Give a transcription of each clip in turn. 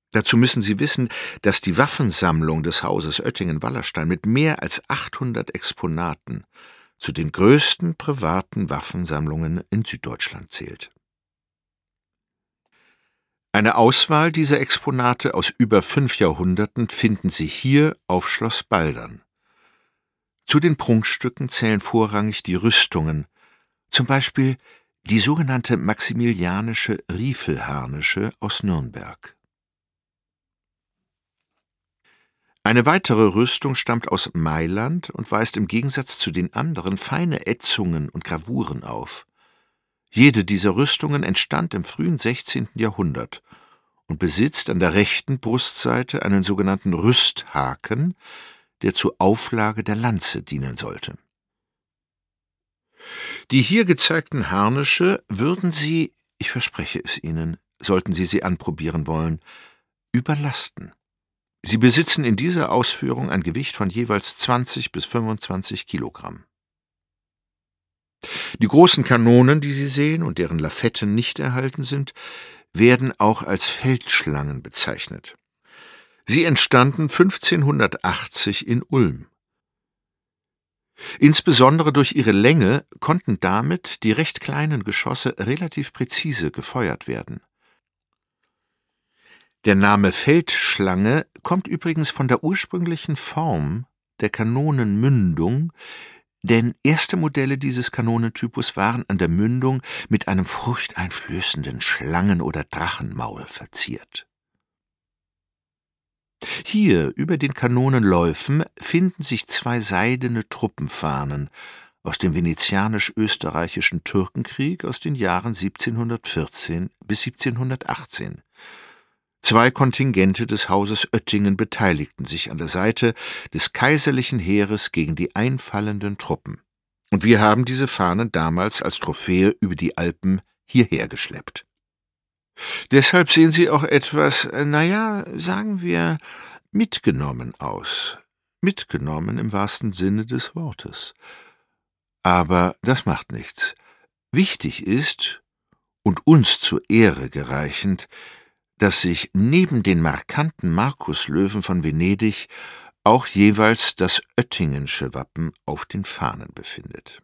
Dazu müssen Sie wissen, dass die Waffensammlung des Hauses Oettingen-Wallerstein mit mehr als 800 Exponaten zu den größten privaten Waffensammlungen in Süddeutschland zählt. Eine Auswahl dieser Exponate aus über 5 Jahrhunderten finden Sie hier auf Schloss Baldern. Zu den Prunkstücken zählen vorrangig die Rüstungen, zum Beispiel die sogenannte maximilianische Riefelharnische aus Nürnberg. Eine weitere Rüstung stammt aus Mailand und weist im Gegensatz zu den anderen feine Ätzungen und Gravuren auf. Jede dieser Rüstungen entstand im frühen 16. Jahrhundert und besitzt an der rechten Brustseite einen sogenannten Rüsthaken, der zur Auflage der Lanze dienen sollte. Die hier gezeigten Harnische würden Sie, ich verspreche es Ihnen, sollten Sie sie anprobieren wollen, überlasten. Sie besitzen in dieser Ausführung ein Gewicht von jeweils 20 bis 25 Kilogramm. Die großen Kanonen, die Sie sehen und deren Lafetten nicht erhalten sind, werden auch als Feldschlangen bezeichnet. Sie entstanden 1580 in Ulm. Insbesondere durch ihre Länge konnten damit die recht kleinen Geschosse relativ präzise gefeuert werden. Der Name Feldschlange kommt übrigens von der ursprünglichen Form der Kanonenmündung, denn erste Modelle dieses Kanonentypus waren an der Mündung mit einem furchteinflößenden Schlangen- oder Drachenmaul verziert. Hier über den Kanonenläufen finden sich 2 seidene Truppenfahnen aus dem venezianisch-österreichischen Türkenkrieg aus den Jahren 1714 bis 1718. 2 Kontingente des Hauses Oettingen beteiligten sich an der Seite des kaiserlichen Heeres gegen die einfallenden Truppen. Und wir haben diese Fahnen damals als Trophäe über die Alpen hierher geschleppt. Deshalb sehen sie auch etwas, sagen wir, mitgenommen aus. Mitgenommen im wahrsten Sinne des Wortes. Aber das macht nichts. Wichtig ist, und uns zur Ehre gereichend, dass sich neben den markanten Markuslöwen von Venedig auch jeweils das oettingensche Wappen auf den Fahnen befindet.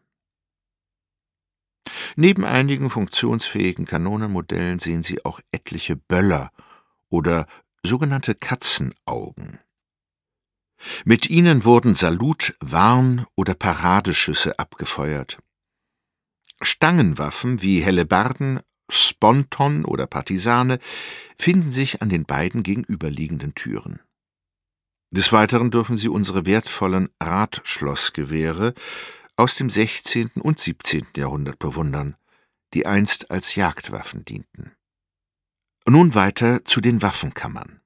Neben einigen funktionsfähigen Kanonenmodellen sehen Sie auch etliche Böller oder sogenannte Katzenaugen. Mit ihnen wurden Salut-, Warn- oder Paradeschüsse abgefeuert. Stangenwaffen wie Hellebarden, Sponton oder Partisane finden sich an den beiden gegenüberliegenden Türen. Des Weiteren dürfen Sie unsere wertvollen Radschlossgewehre aus dem 16. und 17. Jahrhundert bewundern, die einst als Jagdwaffen dienten. Nun weiter zu den Waffenkammern.